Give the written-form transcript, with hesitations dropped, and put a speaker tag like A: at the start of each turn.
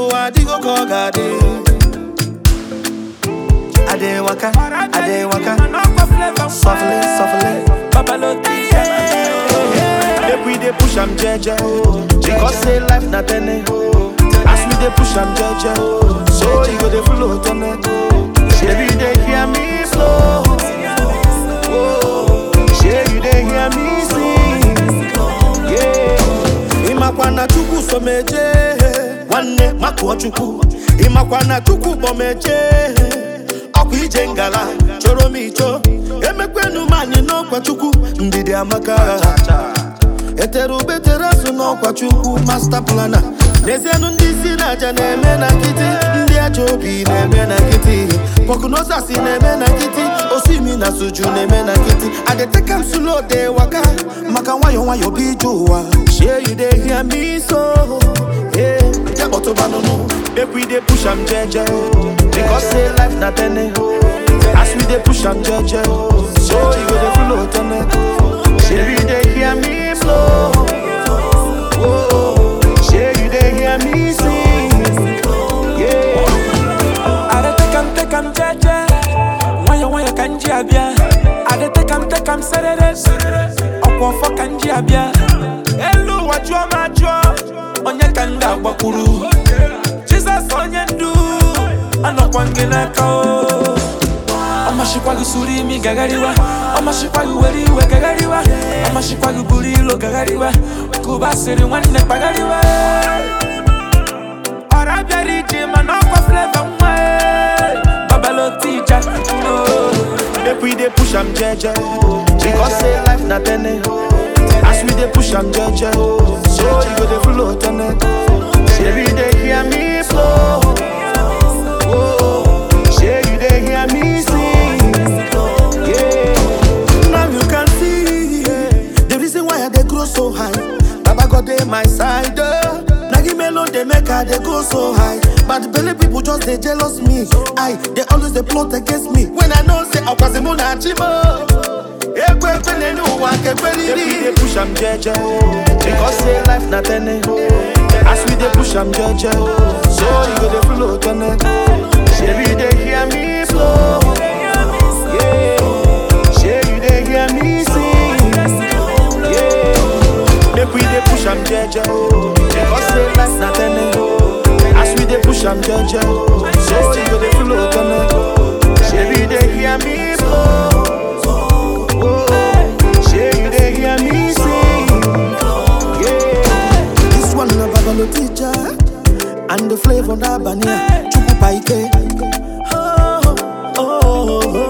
A: no adigo kogade. Ade waka, softly, softly. If we dey push am jeje, because say life na tene. As we dey push am jeje, so you go dey flow tene. Baby, they hear me flow. You dey hear me sing. Yeah. Imakwana chuku someje, wane makuwa chuku. Imakwana chuku bomeje, aku ijengala choro micho. Emekwenu mani no kwa chuku, ndidi amaka. Eteru beterasu no kwa chuku, master planner. Nezenu ndisi na jane mena kiti, ndi ajobi ne mena kiti. Pokunosa si ne mena kiti, osimi na suju ne mena kiti. Ade take am slow de waka, maka wayo bijuwa. Share you dey hear me so, yeah. Yeah, otobano no, if we dey push am jeje, because say life na tene. As we dey push am jeje, so you go dey flow tene. Share you dey hear me flow. Share you dey hear me sing. Yeah.
B: I take am jeje. Wanya kanji abia. I take am sereres. Okwofo kanji abia. Elu wajua majua. Onye kanda wakuru. Jesus onye ndu. Anokwangena kao. Amashikwagu surimi gagariwa. Amashikwagu weriwe gagariwa. Amashikwagu burilo gagariwa. Kubasiri wane pagariwa. Arabiari jima nokwa flavor mwe. Babalo teacher.
A: If we dey push am jeje, because say life na tene. As we dey push am jeje, so you go dey flow tene. Shey you dey hear me flow. Shey you dey hear me sing. Yeah. Now you can see the reason why I dey grow so high. Baba God dey my side. Nagi melon dey make I dey go so high. But the belly people just they jealous me. They always they plot against me. When I know say I was a mona chimo. If we dey push am jeje, because say life na tene. As we dey push am jeje, so you go dey flow tene. Shey you dey hear me flow. Yeah. Shey you dey hear me sing. Yeah. If we dey push am jeje, because say life na tene. As we dey push am jeje, so you go dey flow tene. Shey you dey hear me flow. Shey you dey hear me sing. Yeah. This one na Babalo teacher, and the flavor na Bania Chuku Paike. Oh.